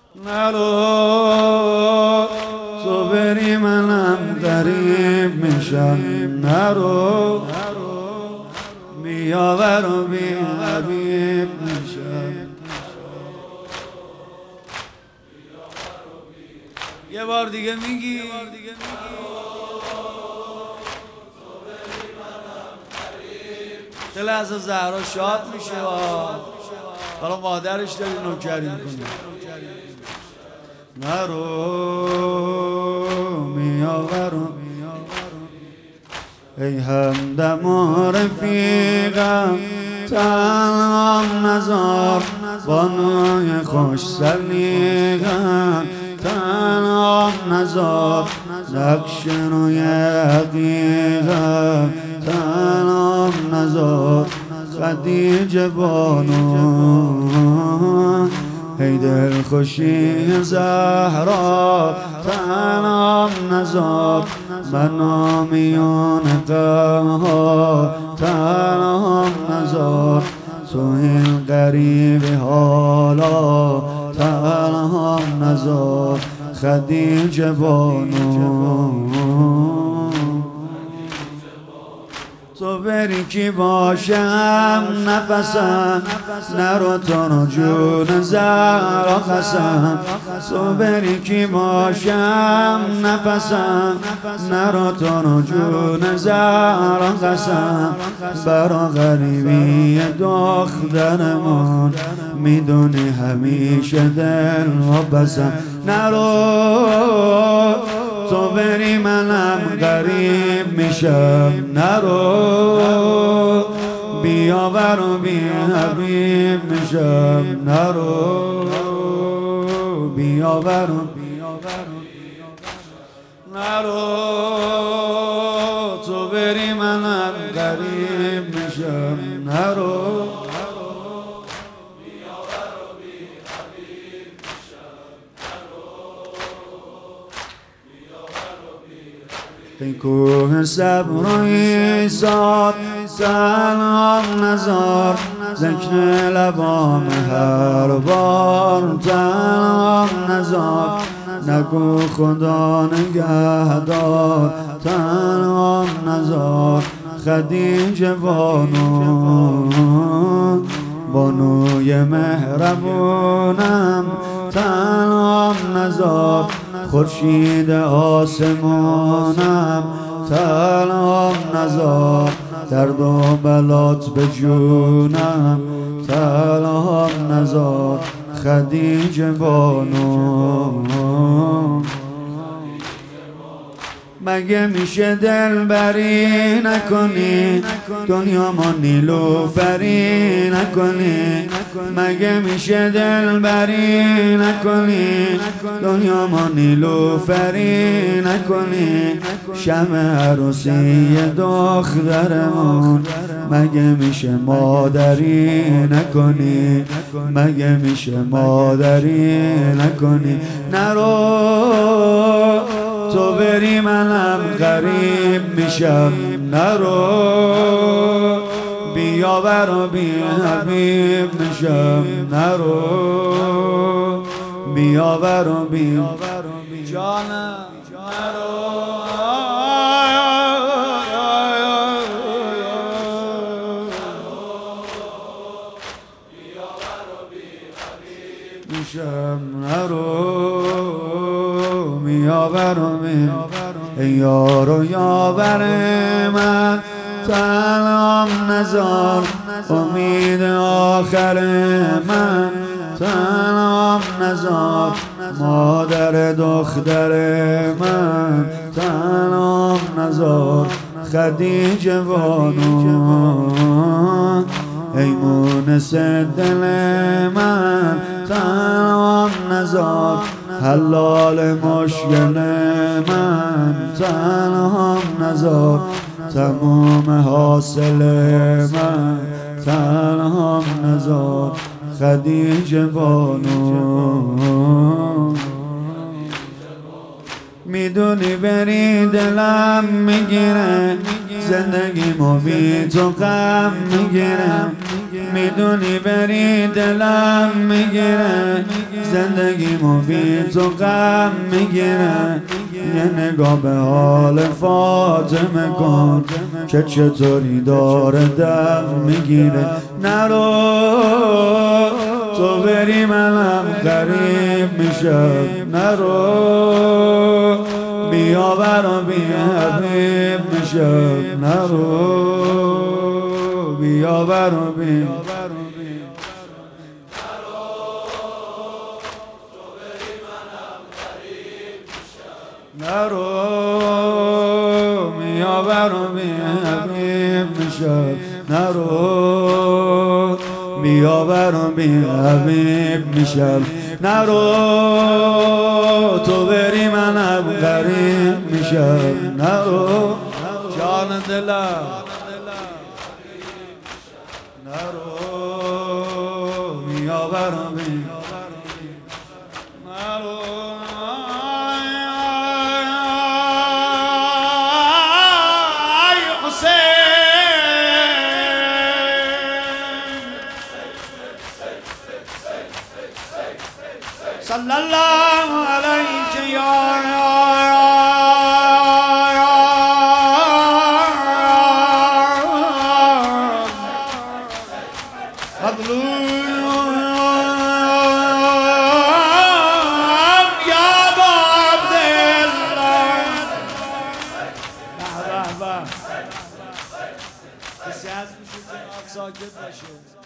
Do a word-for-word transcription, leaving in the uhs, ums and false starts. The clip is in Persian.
نرو تو بری منم غریب میشم، نرو بیاور و بی حبیب میشم. یه بار دیگه میگی دل از زهرا شاد میشه. حالا مادرش داری نوکری میکنه. نرو میاورم ای همدم و رفیقم، تنهام نزار بانوی خوش سلیقم، تنهام نزار نقش روی عقیقم، تنهام نزار خدیجه بانو ای دل خوشی زهرا، تنهام نزار من میان قها، تنهام نزار تو این غریب حالا، تنهام نزار خدیجه بانو. تو بری کی باشم نفسم، نرو تو رو جون زهرا قسم، تو بری کی باشم نفسم، نرو تو رو جون زهرا قسم، برا غریبی دخترمون میدونی همیشه دل و بسم. نرو تو بری منم غریب میشم، نرو بیاور و بی حبیب میشم، نرو بیاور و نرو تو بری منم غریب میشم، نرو این کوه صبر و ایثار، تنهام نزار ذکر لبام هر بار، تنهام نزار نگو خدا نگهدار، تنهام نزار خدیجه بانو بانوی مهربونم، تنهام نزار خورشید آسمانم، تنهام نزار درد و بلات به جونم، تنهام نزار خدیجه بانو. مگه میشه دل بری نکنی دنیا ما نیلوفری نکنی، مگه میشه دل بری نکنی دنیا ما نیلوفری نکنی، شمع عروسی دخترمون مگه میشه مادری نکنی، مگه میشه مادری نکنی. نرو تو بری منم غریب میشم، نرو بیاور و بی حبیب میشم، نرو بیاور و بی جانم، نرو میشم، نرو میاور و می ای یار و یاور من، تنهام نزار امید آخر من، تنهام نزار مادر دختر من، تنهام نزار خدیجه بانو ای مونس دل من، تنهام نزار حلال مشکل من، تنهام نزار تمام حاصل من، تنهام نزار خدیجه بانو. میدونی بری دلم میگیره، زندگی مو بی تو غم میگیرم، میدونی بری دلم میگیره، زندگیمو بی تو غم میگیره. یه نگاه به حال فاطمه کن که چطوری داره دم میگیره. نرو تو بری منم غریب میشم، نرو بیا برا بی حبیب میشم، نرو بیا برا بی نرو بیا برا بی حبیب میشم، نرو بیا برا بی حبیب میشم، نرو تو بری منم غریب میشم، نرو جان دلم، نرو بیا برا بی نرو صلی الله علیک یا مظلوم یا عبدالله. کسی هست میشه که ساکت باشه؟